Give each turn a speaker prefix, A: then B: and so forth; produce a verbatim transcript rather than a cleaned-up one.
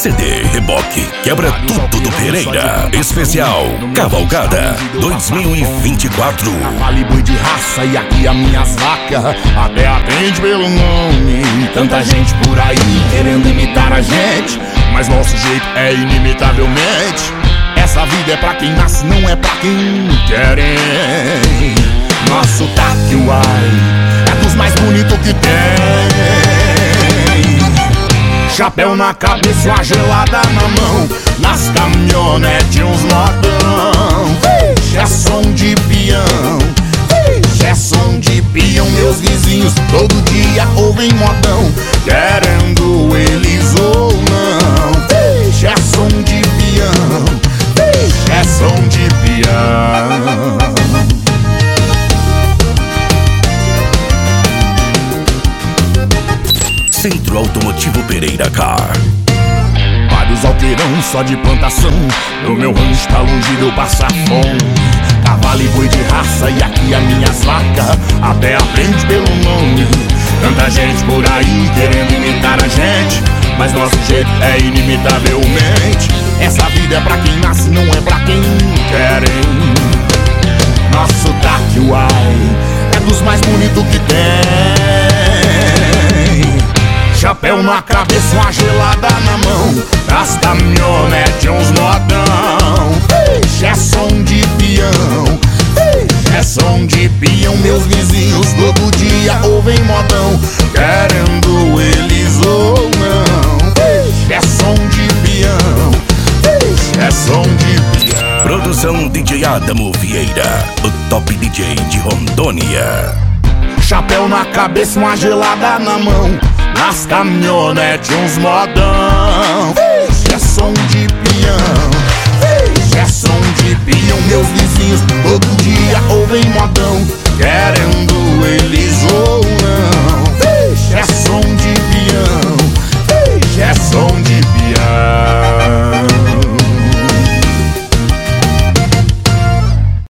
A: C D Reboque Quebra Tudo do Pereira. Especial Cavalgada dois mil e vinte e quatro.
B: Cavalo e boi de raça e aqui as minhas vacas até atende pelo nome. Tanta gente por aí querendo imitar a gente, mas nosso jeito é inimitavelmente. Essa vida é pra quem nasce, não é pra quem quer. Nosso taque, uai, é dos mais bonitos que tem. Chapéu na cabeça, uma gelada na mão, nas caminhonetes uns modão. Vixe, é som de peão, vixe, é som de peão. Meus vizinhos todo dia ouvem modão, querendo eles ou não. Vixe, é som de peão, vixe, é som de peão.
A: Centro Automotivo Pereira Car.
B: Vários alqueirão só de plantação, no meu rancho tá longe de eu passar fome. Cavalo e boi de raça e aqui as minhas vacas até aprende pelo nome. Tanta gente por aí querendo imitar a gente, mas nosso jeito é inimitavelmente. Essa vida é pra quem nasce, não é pra quem quer. Nosso taque, uai, é dos mais bonitos que tem. Chapéu na cabeça, uma gelada na mão, nas caminhonetes uns modão. Vixe, é som de peão, vixe, é som de peão. Meus vizinhos todo dia ouvem modão, querendo eles ou não. Vixe, é som de peão, vixe, é som de peão.
A: Produção D J Adamo Vieira, o top D J de Rondônia.
B: Chapéu na cabeça, uma gelada na mão, nas caminhonetes uns modão. Vixe, é som de peão, vixe, é som de peão. Meus vizinhos todo dia ouvem modão, querem